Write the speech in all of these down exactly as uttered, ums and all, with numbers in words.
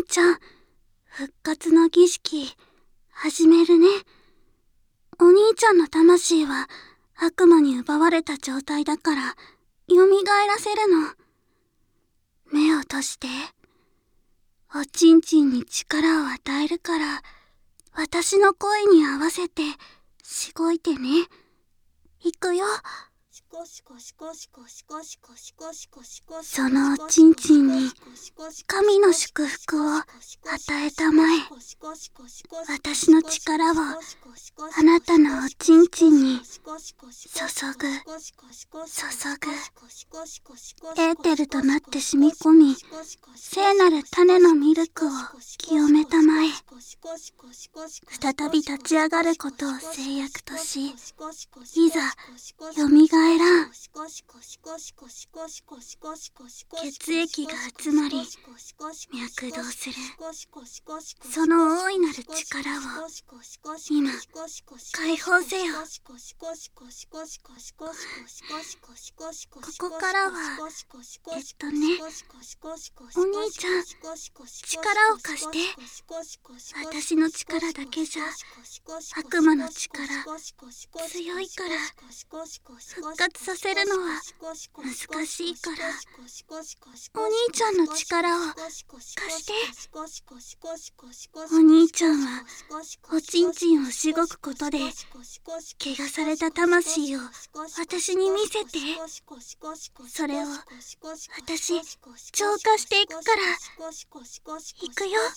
ちゃん、復活の儀式始めるね。お兄ちゃんの魂は悪魔に奪われた状態だから蘇らせるの。目を閉じて。おちんちんに力を与えるから、私の声に合わせてしごいてね。いくよ。そのおちんちんに神の祝福を与えたまえ。私の力をあなたのおちんちんに注ぐ、注ぐ。エーテルとなって染み込み、聖なる種のミルクを清めたまえ。再び立ち上がることを制約とし、いざよみがえらん。血液が集まり脈動する。その大いなる力を今解放せよ。ここからはえっとね、お兄ちゃん、力を貸して。私の力だけじゃ悪魔の力強いから、復活させるのは難しいから、お兄ちゃんの力を貸して。お兄ちゃんはおちんちんをしごくことで怪我された魂を私に見せて。それを私浄化していくから。いくよ。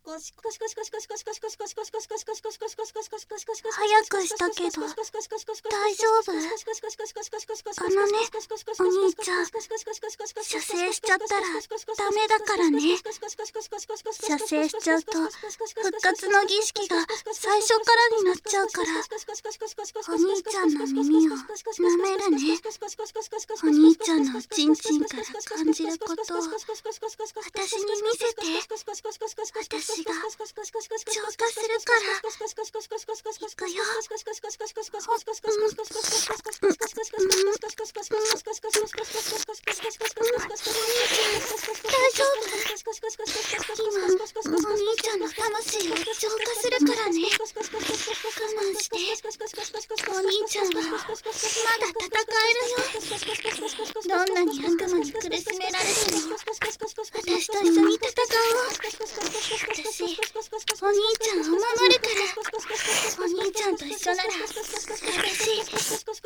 早くしたけど大丈夫？あのね、お兄ちゃん、射精しちゃったらダメだからね。射精しちゃうと復活の儀式が最初からになっちゃうから、お兄ちゃんの耳を舐めるね。お兄ちゃんのおちんちんから感じることを私に見せて。私が浄化するから。いくよ。大丈夫？今お兄ちゃんの魂を浄化するからね。我慢して。お兄ちゃんはまだ戦えるよ。どんなに悪魔に苦しめられても私と一緒に戦おう。私お兄ちゃんを守るから。お兄ちゃんと一緒なら私絶対強く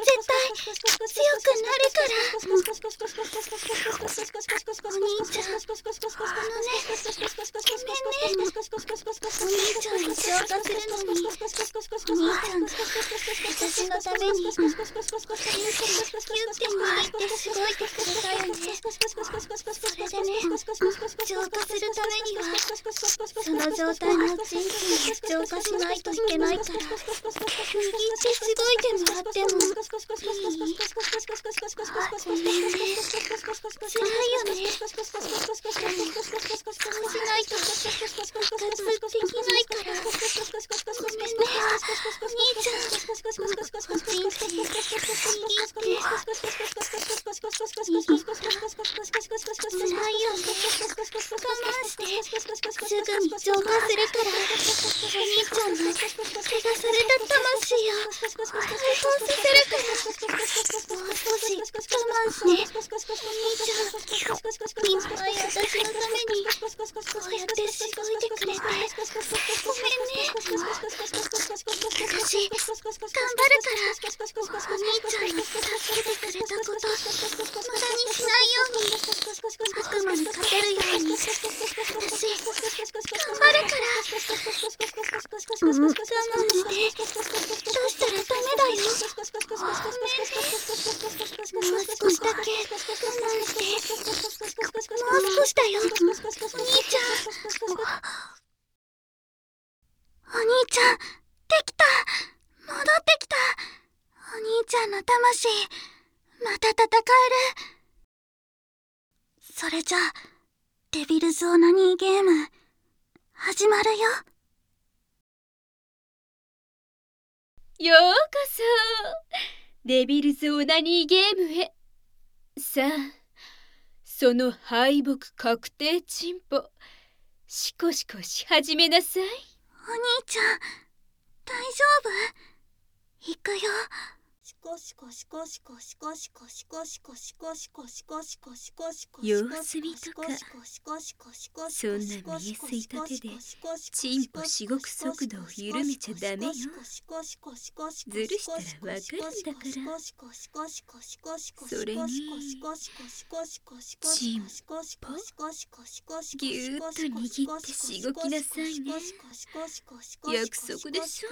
なるから。お兄ちゃん、あのね、ごめんね。お兄ちゃんを浄化するのに、お兄ちゃんが私のためにキュッて握ってしごいてくれたよね。それでね、浄化するためにはその状態のおちんちんを浄化しないといけないから、握ってしごいてもらってもいい？ごめんね、辛いよね。そうしないと復活できないから。ごめんね、お兄ちゃん。おちんちん握って握った。辛いよね。我慢してすぐに浄化するから。お兄ちゃんの怪我された魂を解放させるから。もう少し我慢して。お兄ちゃん、いっぱい私のためにこうやってしごいてくれてごめんね。私頑張るから。お兄ちゃんに助けてくれたこと無駄にしないように、悪魔に勝てるように私頑張るから。うん、我慢して。どうしたらダメだよ。ごめんね。もう少しだけ我慢して。もう少しだよ、お兄ちゃん。お兄ちゃん、できた。戻ってきた。お兄ちゃんの魂また戦える。それじゃあデビルズオナニーゲーム始まるよ。 ようこそデビルズオナニーゲームへ。さあ、その敗北確定チンポシコシコし始めなさい。 お兄ちゃん、大丈夫？行くよ。シコシコシコシコシコシコシコシコシコシコシコシコシコシコ様子見とか、そんな見えすいた手でチンポしごく速度を緩めちゃダメよ。ずるしたらわかるんだから。それにチンポぎゅーっと握ってしごきなさいね。約束でしょ。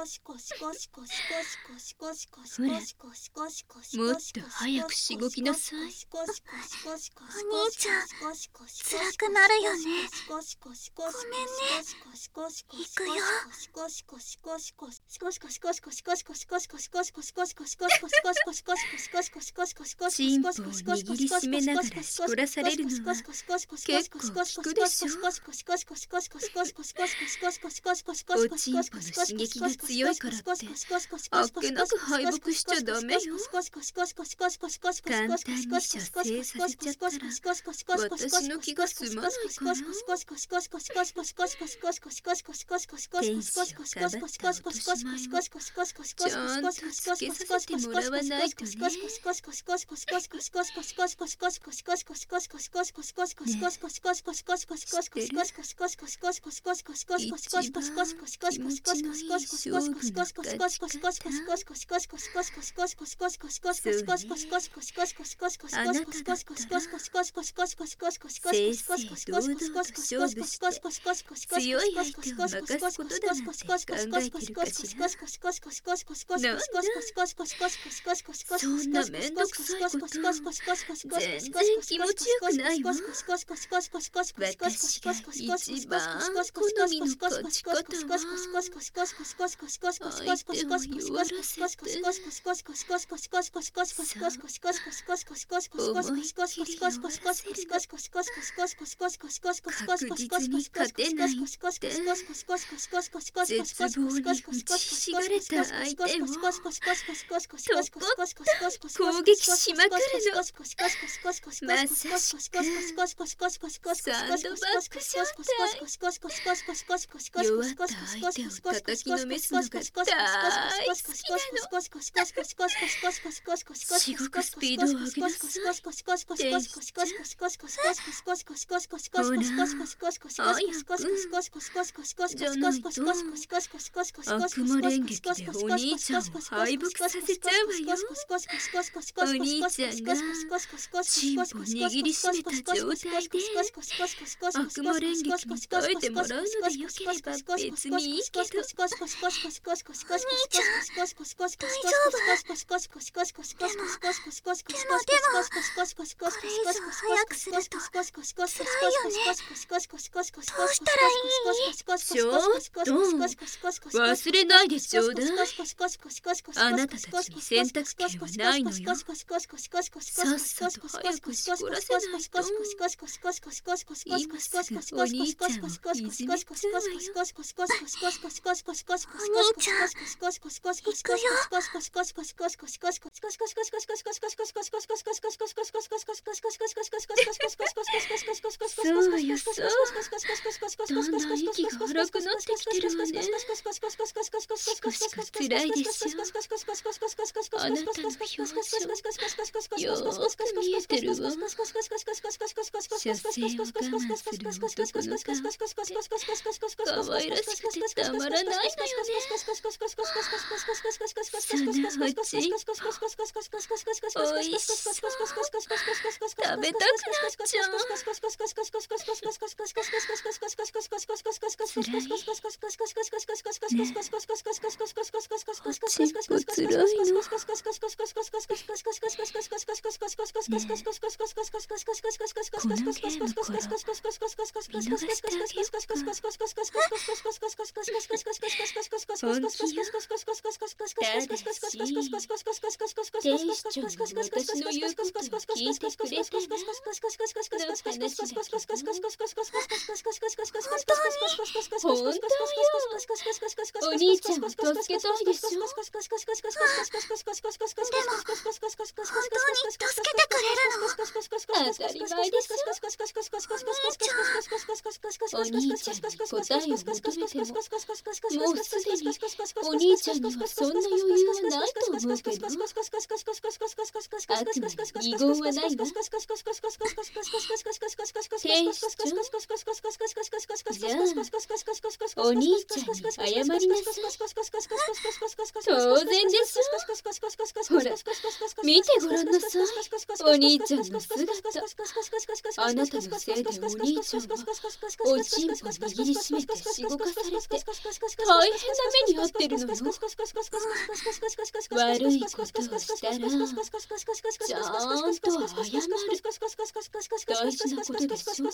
ほら、もっと早くしごきなさい。 お兄ちゃん、辛くなるよね。ごめんね。行くよ。 チンポを握りしめながらしこらされるのは結構効くでしょ。おチンポの刺激が強いからってあっけなく敗北しちゃダメよ。簡単に射精させちゃったら私の気が済まないから。天使をかばった落とし前をちゃんとつけさせてもらわないとね。ねえ、知ってる？一番気持ちのいい勝負の勝ち方。そうね。あなただったら正々堂々と勝負して強い相手を負かすことだなんて考えてるかしら。なんだ、そんなめんどくさいこと全然気持ちよくないわ。私が一番好みの勝ち方は相手を弱らせて、さあ思いっきり弱らせるの。確実に勝てないって絶望に打ちひしがれた相手をとことん攻撃しまくるの。まさしくサンドバッグ状態。弱った相手を叩きのめすのが大好きなの。すごくスピードを上げなさい、天使ちゃん。ほら、早く。じゃないと悪魔連撃でお兄ちゃんを敗北させちゃうわよ。お兄ちゃんがチンポ握りしめた状態で悪魔連撃に耐えてもらうのでよければ別にいいけど。 お兄ちゃん、大丈夫？これ以上早くすると辛いよね。どうしたらいい？ ちょっと忘れないでちょうだい。あなたたちに選択権はないのよ。さっさと早くしこらせないと今すぐお兄ちゃんをいじめちゃうわよ。 お兄ちゃん、行くよ。 そうよ、そう。だんだん息が荒くなってきてるわね。しかしか辛いでしょ。あなたの表情よーく見えてるわ。射精を我慢する男の顔、可愛らしくてたまらないのよね。すなわちおいしそう、食べたくなっちゃう。つらい。ねえ、おちんぽつらいの。ねえ、このゲームから見逃してあげようか。本気よ。ただし天使長が私の言うことを聞いてくれたらの話だけど。本当よ。お兄ちゃんを助けたいでしょ。 でも、本当に助けてくれるの？ 当たり前でしょ。 お兄ちゃんに答えを求めても、もうすでにお兄ちゃんにはそんな余裕はないと思うけど、あくまで二言はないわ。天使ちゃん、じゃあお兄ちゃんに謝りなさい。当然でしょ。ほら見てごらんなさい、お兄ちゃんの姿。あなたのせいでお兄ちゃんはおちんぽ握りしめてしごかされて大変な目に遭ってるのよ。悪いことをしたらちゃんと謝る。大事なことでしょ。 お兄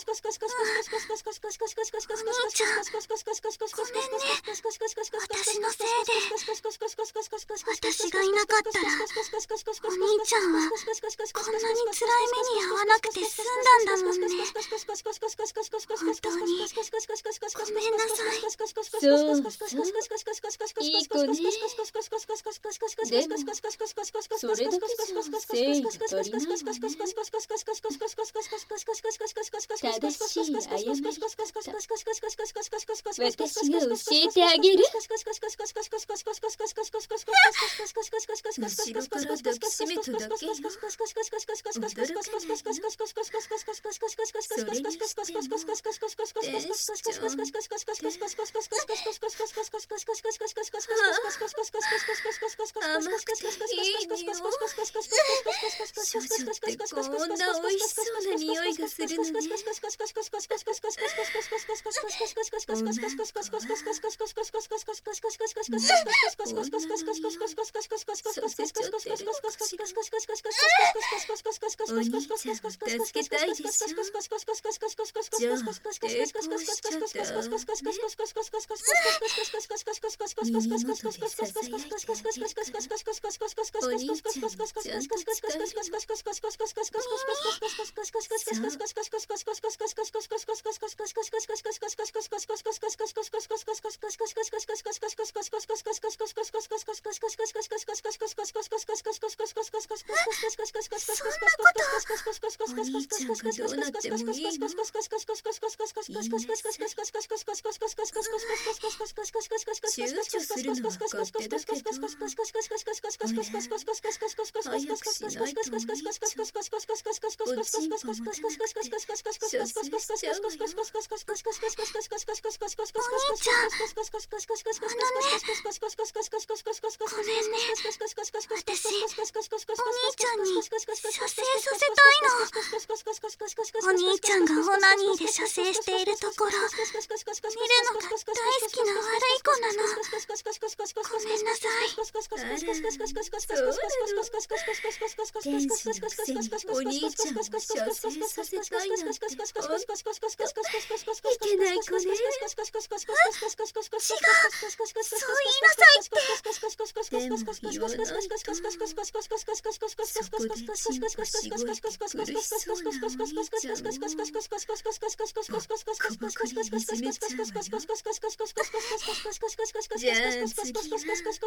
ちゃん、ごめんね。私のせいで。私がいなかったらお兄ちゃんはこんなに辛い目に遭わなくて済んだんだもんね。本当にごめんなさい。 そうそう、いい子ね。でもそれだけじゃ誠意が足りないわね。正しい謝り方、私が教えてあげる。 後ろから抱きしめただけよ。驚かないの。それにしても天使ちゃんって甘くていい匂い。少女ってこんな美味しそうな匂いがするのね。女の子はさせちゃってるのかしら。お兄ちゃんを助けたいでしょ。じゃあ抵抗しちゃダメ。耳元でささやいてあげるからお兄ちゃんにちゃんと伝える。お兄ちゃんがどうなってもいいの。いいね。躊躇するのは勝手だけど、おや早くしないとお兄ちゃんおちんぽも出なくて射精しちゃうわよ。 お兄ちゃん、あのね、ごめんね。私、お兄ちゃんに射精させたいの。お兄ちゃんがオナニーで射精しているところ見るのが大好きな悪い子なの。ごめんなさい。 あら、そうなの。天使のくせにお兄ちゃんを射精させたいなんてほんといけない子ね。 違う、そう言いなさいって。 でも言わないと、そこでチンポしごいて苦しそうなお兄ちゃんをボッコボコにいじめちゃうわよ。じゃあ次は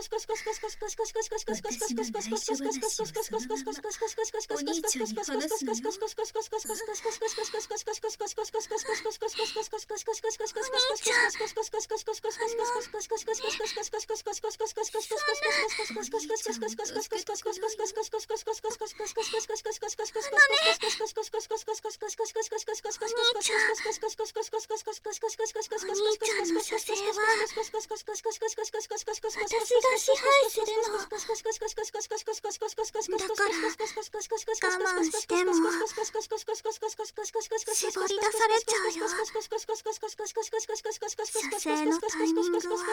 私の内緒話をそのままお兄ちゃんに話すのよ。 お兄ちゃん、の射精は私が支配するの。だから我慢しても絞り出されちゃうよ。射精のタイミングは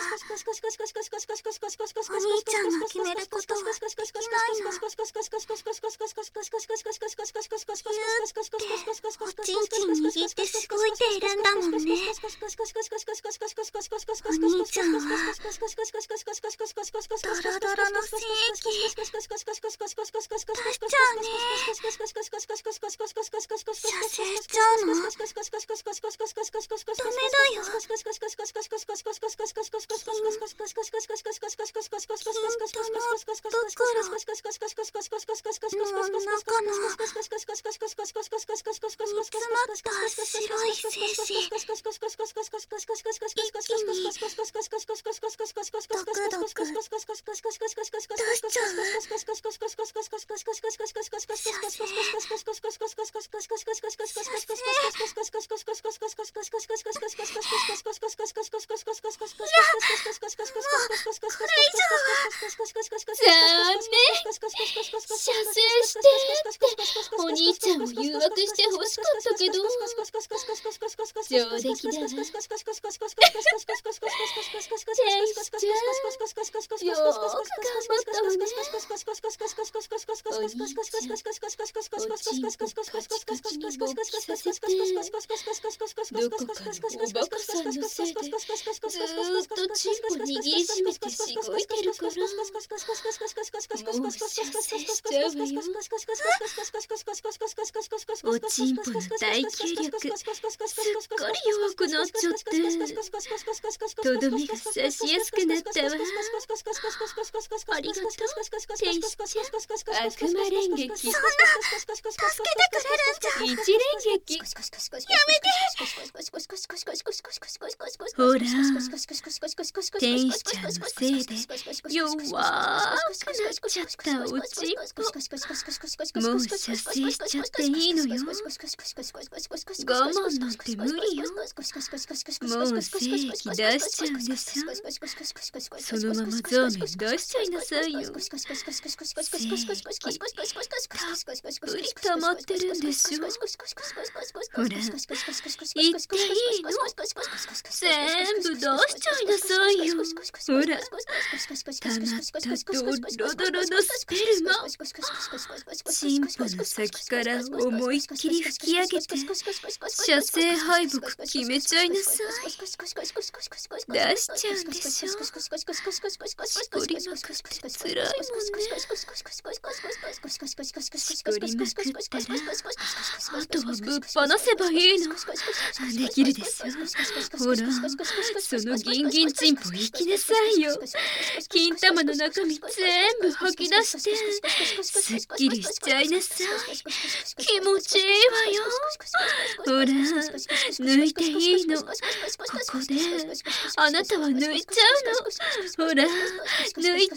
お兄ちゃんが決めることはできないの。おちんちん握ってしごいているんだもんね。お兄ちゃんはドロドロの精液出しちゃうね。射精しちゃうの？ダメだよ。金の袋の中の煮詰まった精精子一気にドクドク出しちゃう。 射精してってお兄ちゃんを誘惑してほしかったけど上出来だわ。天使ちゃんよーく頑張ったわね。お兄ちゃんおちんぽカチカチに勃起させてどこかのおバカさんのせいでずーっとチンポ握りしめてしごいてるからもう射精しちゃうわよ。おちんぽの大気力すっかり弱くなっちゃってとどめが刺しやすくなったわ。ありがとう天使ちゃん。悪魔連撃そんな助けてくれるんじゃ。 一連撃やめて。ほら天使ちゃんのせいで弱くなっちゃったおちんぽもう射精しちゃっていいのよ。我慢なんて無理よ。もう精液出しちゃうんでしょ。そのままザーメン出しちゃいなさいよ。精液たっぷり溜まってるんでしょ。ほら言っていいの。全部出しちゃいなさいよ。ほら溜まったドロドロのスペルマチンポの先から思いっきり吹き上げて射精敗北決めちゃいなさい。出しちゃうんでしょ。しこりまくってつらいもんね。しこりまくったらあとはぶっ放せばいいの。できるでしょ。ほらそのギンギンチンポ行きなさいよ。金玉の中身全部吐き出してすっきりしちゃいなさい。気持ちいいわよ。ほら抜いていいの。ここであなたは抜いちゃうの。ほら抜いて抜いて。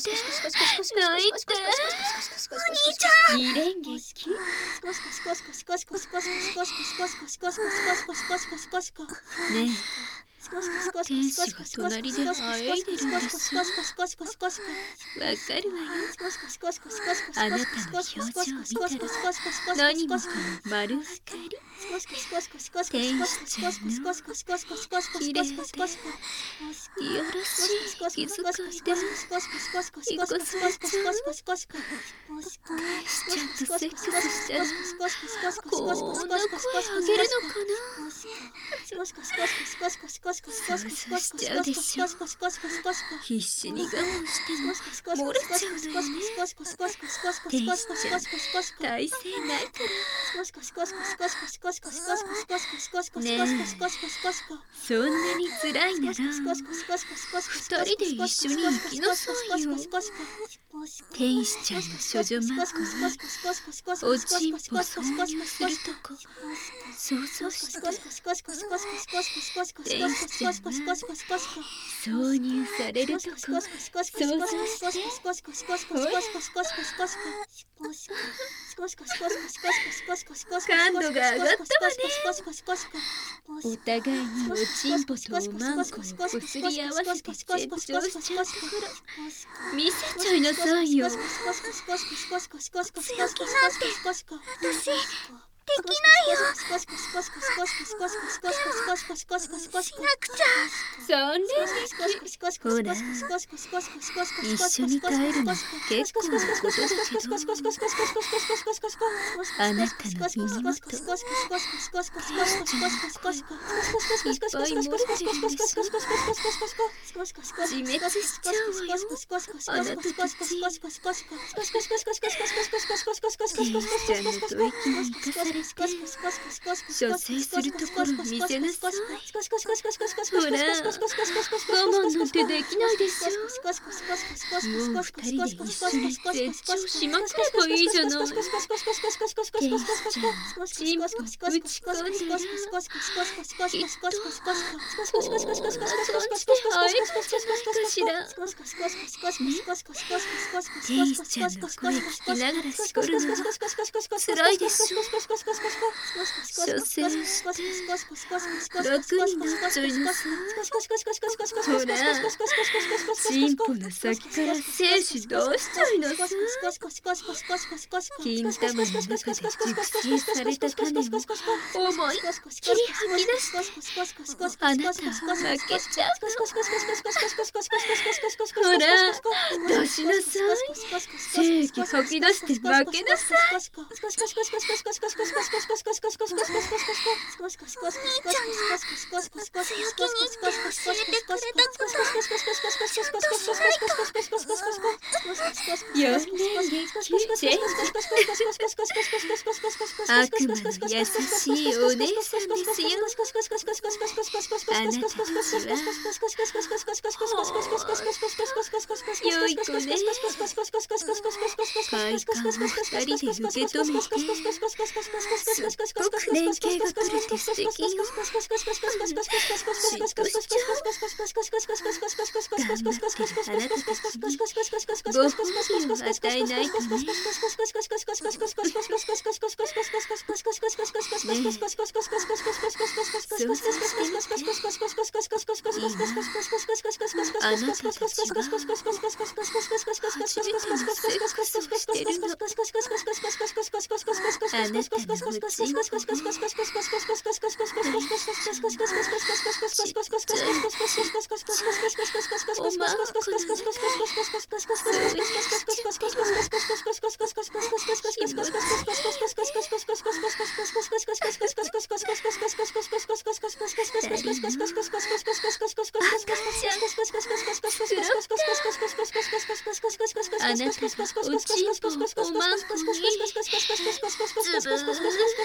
お兄ちゃん二連撃ねえ天使が隣であえいでるんです。わかるわよ。あなたの表情を見たら何もかも丸分かり。天使ちゃんのきれいでいやらしい気遣いでいこされちゃう。天使ちゃんとセックスしたらこんな声あげるのかな。想像しちゃうでしょ。必死に我慢しても漏れちゃうのよね。天使ちゃん耐性ないからねえそんなに辛いなら二人で一緒に行きなさいよ。天使ちゃんの処女マークはおちんぽ挿入するとこ想像して天使ちゃんは挿入されるとこ想像してほら感度が上がったわね。お互いにおちんぽとおまんこをこすり合わせて成長しちゃったから見せちゃいなさいよ。 強気なんて私できないよ。しなくちゃ。 三連撃ほら一緒に耐えるの結構なことだけどあなたの耳元天使ちゃんの声いっぱい漏れてるんでしょ。自滅しちゃうわよあなたたち。天使ちゃんの吐息に生かされれて射精するところ見せなさい。ほら我慢なんてできないでしょ。もう二人で一緒に絶頂しまくればいいじゃない。天使ちゃんチンポ打ち込んだらきっとこんな感じで会えるんじゃないかしら。天使ちゃんの声聞きながらしこるのは辛いでしょ。射精して楽になっちゃいなさい。ほらチンポの先から精子出しちゃいなさい。金玉の中で熟成された種を思いっきり吐き出してあなたは負けちゃうの。ほら出しなさい。精液吐き出して負けなさい。 強気にって教えてくれたことちゃんとしないと。 よん連撃チェンジ。悪魔の優しいお姉さんですよ。あなたたちは良い子ね。快感を二人で受け止めてすっごく連携が取れて素敵よ。嫉妬しちゃう。頑張ってるあなたたちにご褒美を与えないとね。ねえ想像してみて。今あなたたちは初めてのセックスをしてるの。あなたのおちんこおまんこのそうしちゃってるわ。気持ちいい。あなたがおちんぽをおまんこにズブーズブー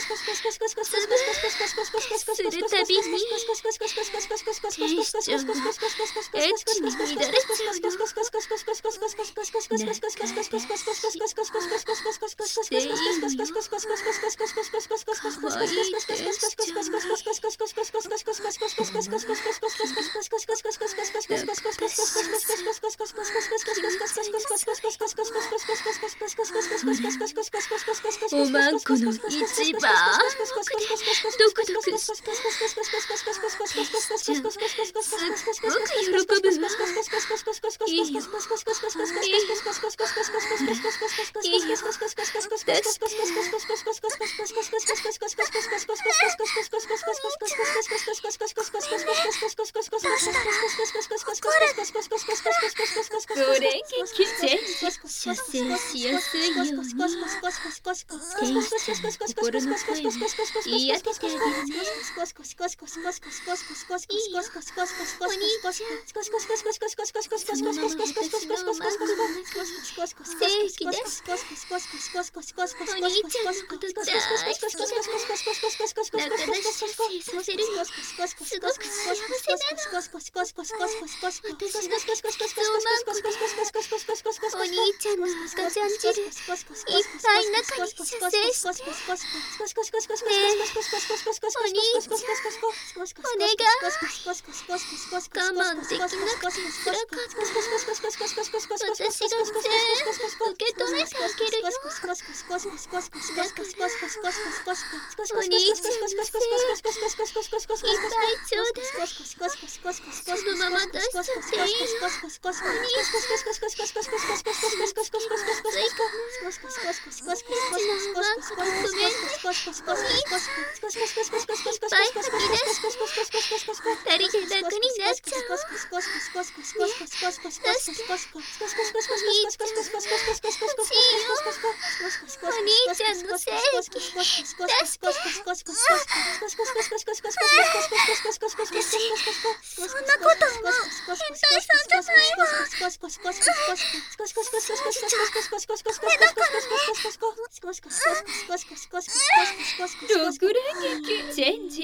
するたびに天使ちゃんがエッチに乱れちゃうの。していいのよ。かわいい天使ちゃんがおまんこの一番奥でドクドクして天使ちゃんすっごく喜ぶわ。いいよいいよほらいいよ出してご連撃チェンジ。射精しやすいように天使ちゃんの心の声を言い当ててあげるね。いいよお兄ちゃんそのまま私のマンコの中に精液出してお兄ちゃんのこと大好きじゃない。中出し射精させるのすごく幸せなの。私のケツをマンコでお兄ちゃんの赤ちゃん汁いっぱい中に射精してねえお兄ちゃんお願い我慢できなくて辛かった。私が全部受け止めてあげるよ。だからお兄ちゃんの精液いっぱいちょうだい。そのまま出しちゃっていいよ。お兄ちゃんついかな。エッチなおまんこでごめんね。お兄ちゃんいっぱい吐き出して二人で楽になっちゃおうね。出してお兄ちゃん欲しいよ。お兄ちゃんの精液出してそんなこと思う変態さんじゃないわ。王子ちゃんダメだからね。 六連撃チェンジ。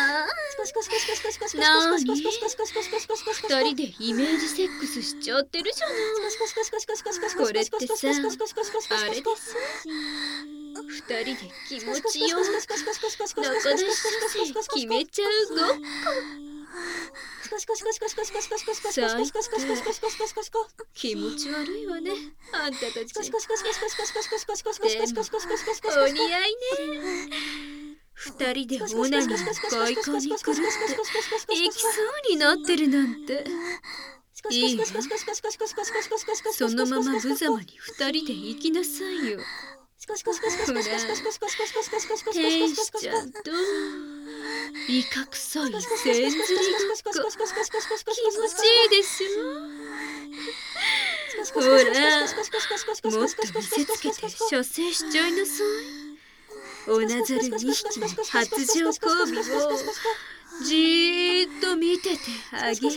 なーに、二人でイメージセックスしちゃってるじゃない。これってさ、あれでさ、二人で気持ちよく中出し射精決めちゃうごっこ。最低、気持ち悪いわね、あんたたち。でもお似合いね。二人でオナニーの快感に狂って行きそうになってるなんて。いいわ、そのまま無様に二人で行きなさいよ。ほら、天使ちゃんとイカ臭い千釣りごっこ、気持ちいいでしょ。ほら、もっと見せつけて射精しちゃいなさい。オナザルにひきの発情交尾をじーっと見ててあげる。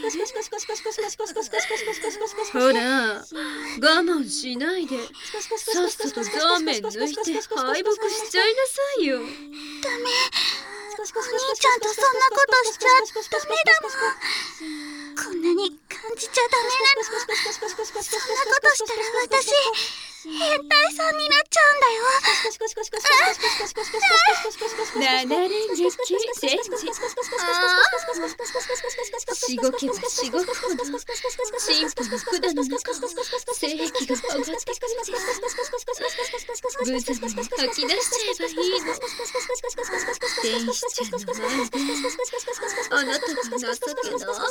ほら、我慢しないでさっさとザーメン抜いて敗北しちゃいなさいよ。 ダメ、お兄ちゃんとそんなことしちゃダメだもん。こんなに感じちゃダメなの。そんなことしたら私変態さんになっちゃうんだよ。 七連撃チェンジ。しごけばしごくほど神父の管の中を精液が上がってくる。無様に吐き出しちゃえばいいの。天使ちゃんの前であなたが情けなく負けちゃう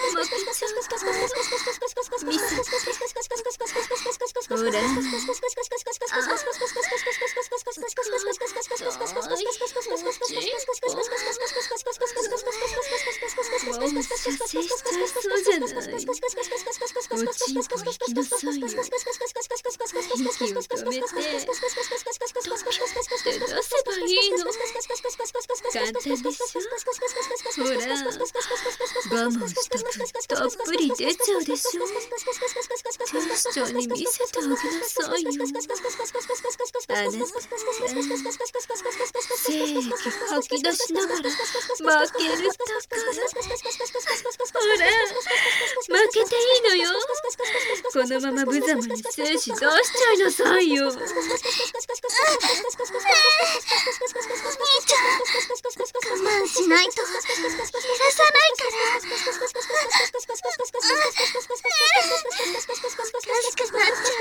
から見せて。ほら、もう射精しちゃいそうじゃない。おちんぽ行きなさいよ。息を止めてトピョって出せばいいの。簡単でしょ。ほら、我慢した分たっぷり出ちゃうでしょ。天使ちゃんに見せてあげなさいよ。あなた精液吐き出しながら負けるところ。ほら、負けていいのよ。このまま無様に精子出しちゃいなさいよ。 お兄ちゃん、我慢しないと許さないから。おかしくなっちゃ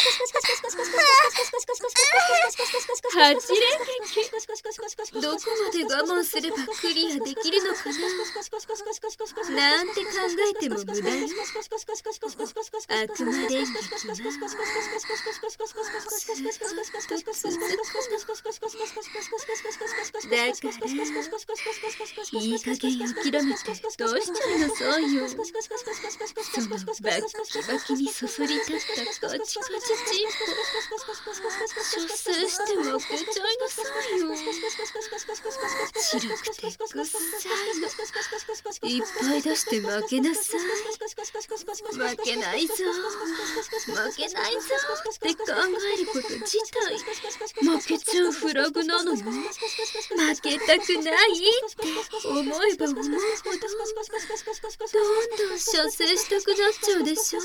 う。 八連撃。どこまで我慢すればクリアできるのかななんて考えても無駄よ。悪魔連撃な。だからいい加減諦めてどうしちゃいなさいよ。そのバッキバキにそそり立ったカチカチチンポ出世して負けちゃいなさいよ。白くてくっさいのいっぱい出して負けなさい。負けないぞ負けないぞって考えること自体負けちゃうフラグなのよ。負けたくないって思えば思うほどどんどん射精したくなっちゃうでしょ。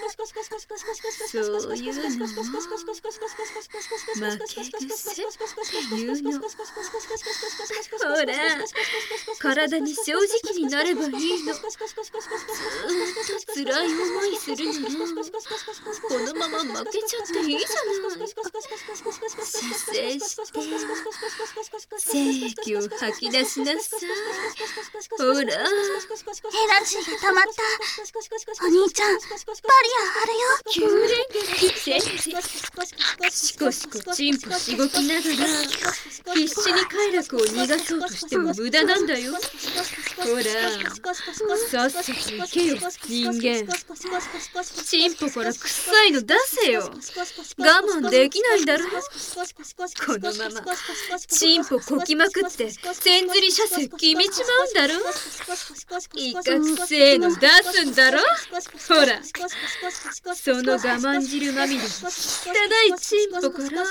そういうのも負け癖っていうの。ほら、体に正直になればいいの。ずーっと辛い思いするならこのまま負けちゃっていいじゃない。射精して精液を吐き出しなさい。ほら、 エナジーが溜まった。お兄ちゃん、バリアあるよ。 きゅう連撃チェンジ。シコシコチンポしごきながら必死に快楽を逃がそうとしても無駄なんだよ。ほら、さっさと行けよ人間。チンポから臭いの出せよ。我慢できないんだろ。このままチンポこきままくって千釣り射精決めちまうんだろ。いかくせえの出すんだろ。ほらその我慢汁まみれの汚いチンポから生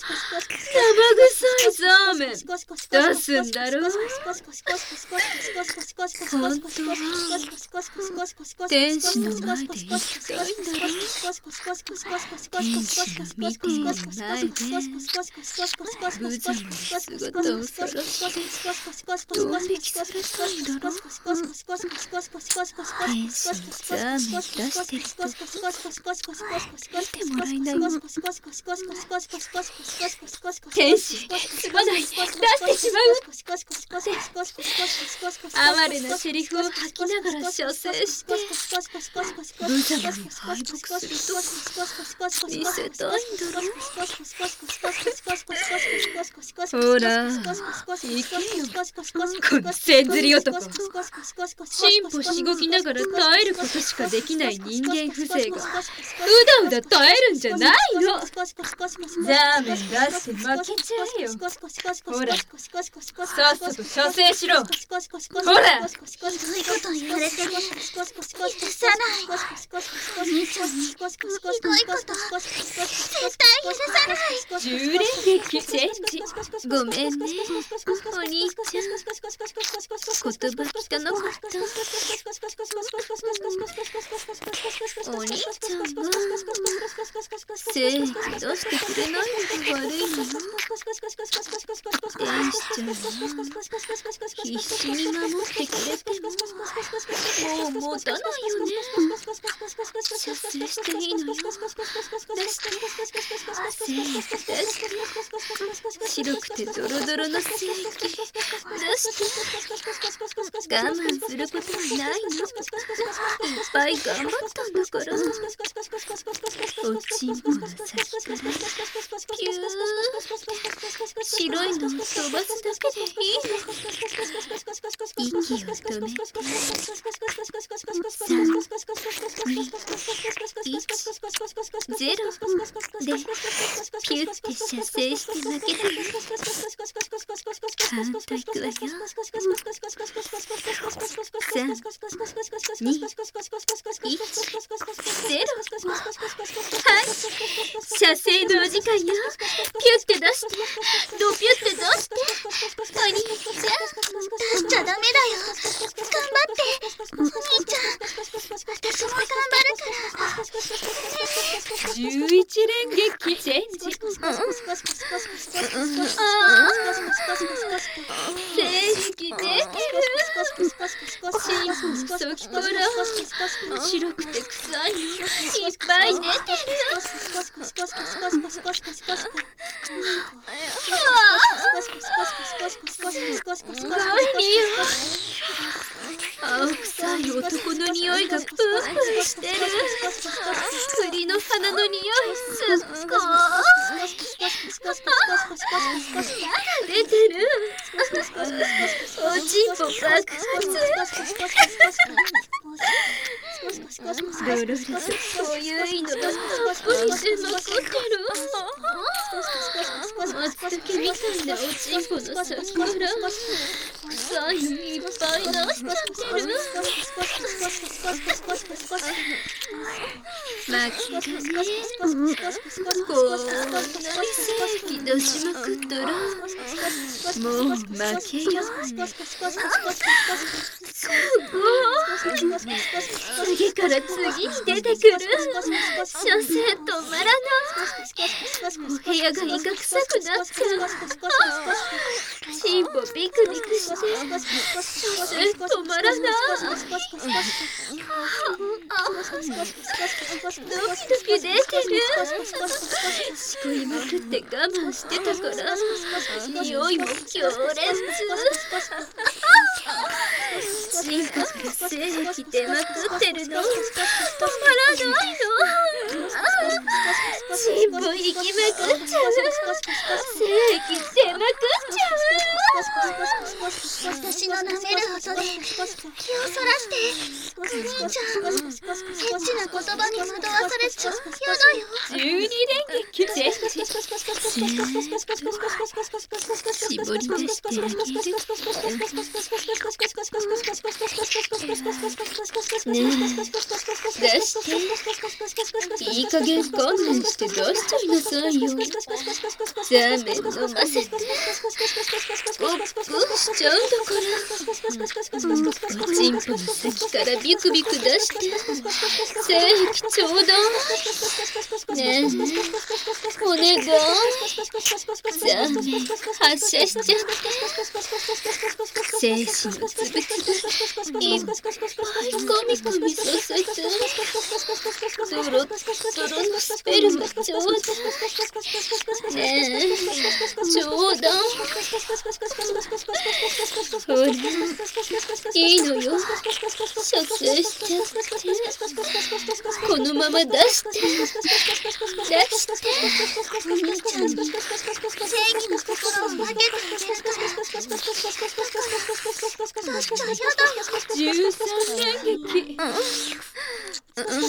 臭いザーメン出すんだろ。本当は天使の前で生きたいんだろ。天使の見ている前で無様な姿をさらしてドン引きされたいんだろ。天使のザーメン出してると見てもらえないの。天使すまない、出してしまう哀れなセリフを吐きながら射精して無様に敗北すると見せたいんだろ。ほら行けよこの千釣り男。進歩しごきながら耐えることしかできない人間風情がうだうだ耐えるんじゃないの。ザーメン出して負けちゃえよ。ほらさっさと射精しろ。ほらひどいこと言われて許さない。お兄ちゃんにひどいこと絶対許さない。 じゅう連撃チェンジ。ごめんねお兄ちゃん、言葉汚かった。お兄ちゃんは精液出してくれないのが悪いのよ。天使ちゃんは必死に守ってくれてももう持たないよね。射精していいのよ。出して精液出して白くてドロドロの精液出して我慢することはないの。いっぱい頑張ったんだから。おちんぽの先からピュー白いのを飛ばすだけでいいの。息を止めてさん、に、いち、ゼロでピュッて射精して負けたらカウントいくわよ。さん、に、いち、ゼロ。はい射精のお時間よ。ピュッて出してドピュッて出してお兄ちゃん。 出しちゃダメだよ。頑張ってお兄ちゃん。私も頑張るから。 じゅういち連撃チェンジ。あ精液出てる。チンポの先から白くて臭いのいっぱい出てる。青臭い男の匂いがプンプンしてる。栗の花の匂いすっごい出てる。おちんぽ爆発。ドロロそういういのがたっぷり出まくってる。松茸みたいなおちんぽの先から臭いのいっぱい出しちゃってる。負けだね。こんなに精液出しまくったらもう負けよ。すごい。次から次に出てくる。射精止まらない。お部屋がいかくさくなっちゃう。チンポビクビクして射精止まらない。ドキドキ出てる。しこりまくって我慢してたから匂いも強烈。チンポから精液出まくってるの止まらないの。チンポ行きまくっちゃう。精液出まくっちゃう。 私の舐める音で気をそらしてお兄ちゃんエッチな言葉に惑わされちゃやだよ。 じゅうにれんげきチェンジ。絞り出してあげる。ねえ、出して。いい加減観念して出しちゃいなさいよ。ザーメン飲ませて。ごっくんしちゃうんだから。おちんぽの先からビクビク出して。精液ちょうだい。ねえ、お願い。ザーメン発射しちゃって。精子のつぶつぶいっぱいコミコミさせて。ドロッドロのスペルマちょうだい。ねえ、ちょうだい。ほら、いいのよ。射精しちゃって。このまま出して。出して。 お兄ちゃんに正義の心を分けてあげるから。出しちゃやだよ。 じゅうさんれんげき。ちんぽい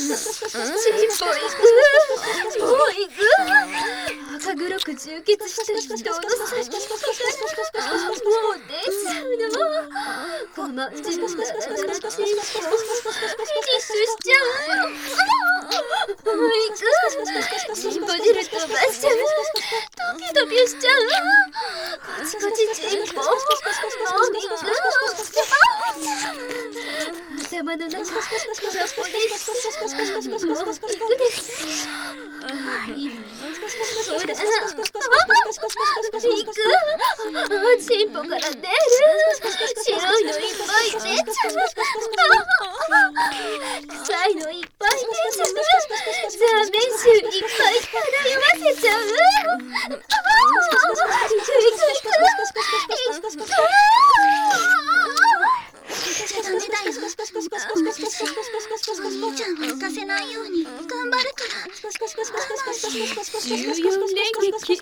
く。もういく。赤黒く充血した人の先からもう出ちゃうの。ごまんじゅうだらだらちんぽフィニッシュしちゃう。もういく。ちんぽ汁飛ばしちゃう。ドキドキしちゃう。こちこちちんぽもういく。頭の中空っぽです。もういくです。ほら、いく。チンポから出る。白いのいっぱい出ちゃう。臭いのいっぱい出ちゃう。ザーメン臭いっぱい漂わせちゃう。 ダメだよ。お兄ちゃんを浮かせないように頑張るから。 じゅうよんれんげき。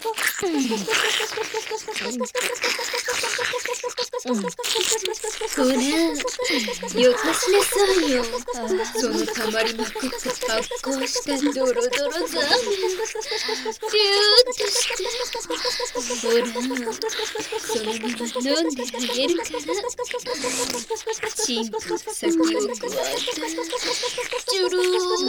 これ、よこしなさいよ。そのたまりまくって発酵したドロドロザーメン。ギューッとして。ほら、そのまま飲んであげるから。チンポ先を加えて。チュルーッ。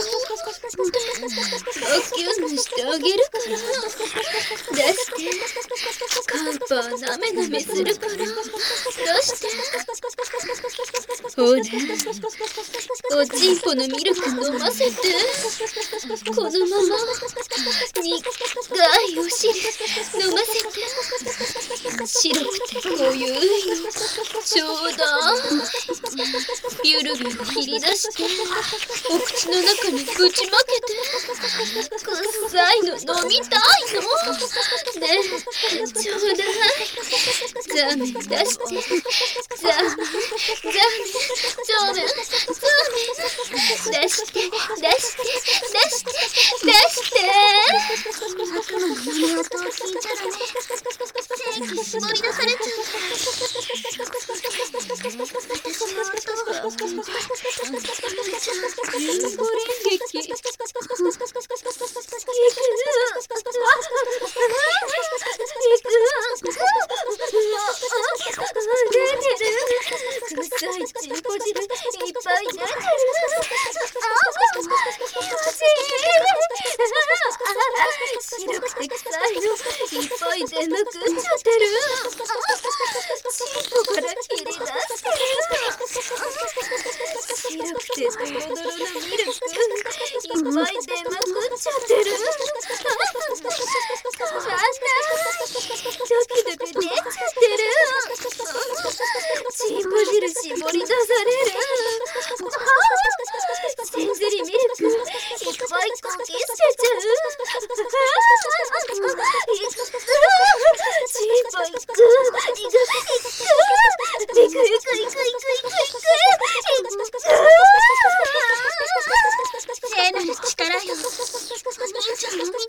バキュンしてあげるから。出して。カンパーなめなめするから。出して。ほら、おちんぽのミルク飲ませて。このまま苦いお汁飲ませて。白くて濃ゆいのちょうだい。ビュルビュル切り出してお口の中にぶちまけて。くっさいの飲みたいのねえ、ちょうだい。ザーメン出して。ザーメンザーメンザーメンザーメン出して出して出して出して。 悪魔の名の後を聞いちゃダメ。精液絞り出されちゃう。私の音をじゅうごれんげき。 臭いチンポ汁いっぱい出てる。白くて臭いのいっぱい出まくっちゃってる。チンポから切り出してる。白くてドロドロのミルクいっぱい出まくっちゃってる。なんだ、ドキドキ出ちゃってる。チンポ汁絞り出される。センズリミルクいっぱいこき捨てちゃう。チンポいくいくいくいくいくいくいくいくいく聖なる力よ。お兄ちゃんを導